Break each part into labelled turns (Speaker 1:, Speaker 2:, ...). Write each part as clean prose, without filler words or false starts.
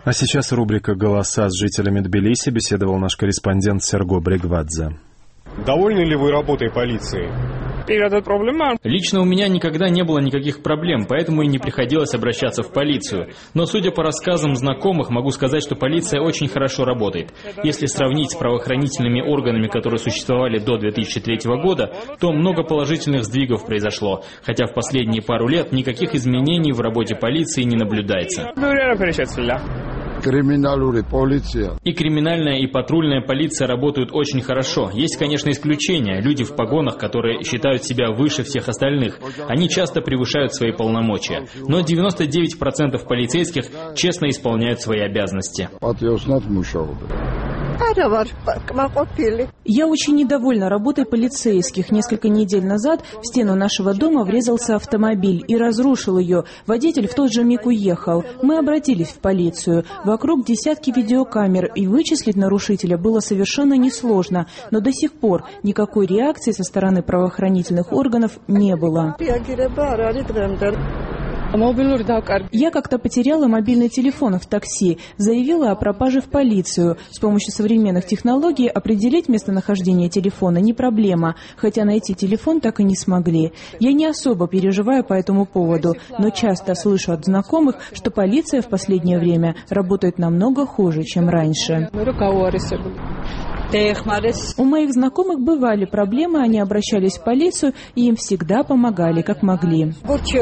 Speaker 1: А сейчас рубрика «Голоса» с жителями Тбилиси. Беседовал наш корреспондент Серго Брегвадзе.
Speaker 2: Довольны ли вы работой полиции?
Speaker 3: Лично у меня никогда не было никаких проблем, поэтому и не приходилось обращаться в полицию. Но судя по рассказам знакомых, могу сказать, что полиция очень хорошо работает. Если сравнить с правоохранительными органами, которые существовали до 2003 года, то много положительных сдвигов произошло, хотя в последние пару лет никаких изменений в работе полиции не наблюдается. И криминальная, и патрульная полиция работают очень хорошо. Есть, конечно, исключения. Люди в погонах, которые считают себя выше всех остальных. Они часто превышают свои полномочия. Но 99% полицейских честно исполняют свои обязанности.
Speaker 4: Я очень недовольна работой полицейских. Несколько недель назад в стену нашего дома врезался автомобиль и разрушил ее. Водитель в тот же миг уехал. Мы обратились в полицию. Вокруг десятки видеокамер, и вычислить нарушителя было совершенно несложно. Но до сих пор никакой реакции со стороны правоохранительных органов не было. Я как-то потеряла мобильный телефон в такси, заявила о пропаже в полицию. С помощью современных технологий определить местонахождение телефона не проблема, хотя найти телефон так и не смогли. Я не особо переживаю по этому поводу, но часто слышу от знакомых, что полиция в последнее время работает намного хуже, чем раньше. У моих знакомых бывали проблемы, они обращались в полицию, и им всегда помогали, как могли.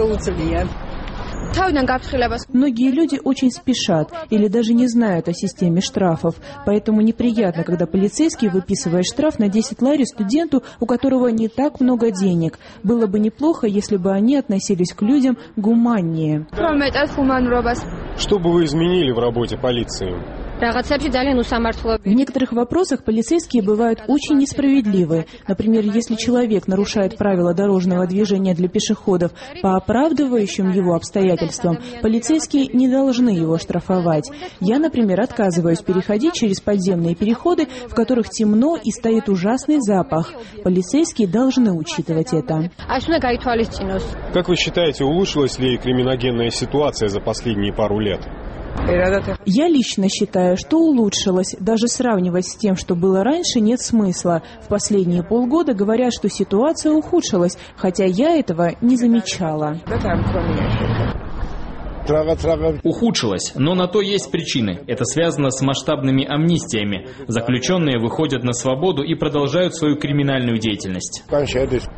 Speaker 4: Многие люди очень спешат или даже не знают о системе штрафов, поэтому неприятно, когда полицейский выписывает штраф на 10 лари студенту, у которого не так много денег. Было бы неплохо, если бы они относились к людям гуманнее.
Speaker 2: Что бы вы изменили в работе полиции?
Speaker 4: В некоторых вопросах полицейские бывают очень несправедливы. Например, если человек нарушает правила дорожного движения для пешеходов по оправдывающим его обстоятельствам, полицейские не должны его штрафовать. Я, например, отказываюсь переходить через подземные переходы, в которых темно и стоит ужасный запах. Полицейские должны учитывать это.
Speaker 2: Как вы считаете, улучшилась ли криминогенная ситуация за последние пару лет?
Speaker 4: Я лично считаю, что улучшилось. Даже сравнивать с тем, что было раньше, нет смысла. В последние полгода говорят, что ситуация ухудшилась, хотя я этого не замечала.
Speaker 3: Ухудшилось, но на то есть причины. Это связано с масштабными амнистиями. Заключенные выходят на свободу и продолжают свою криминальную деятельность.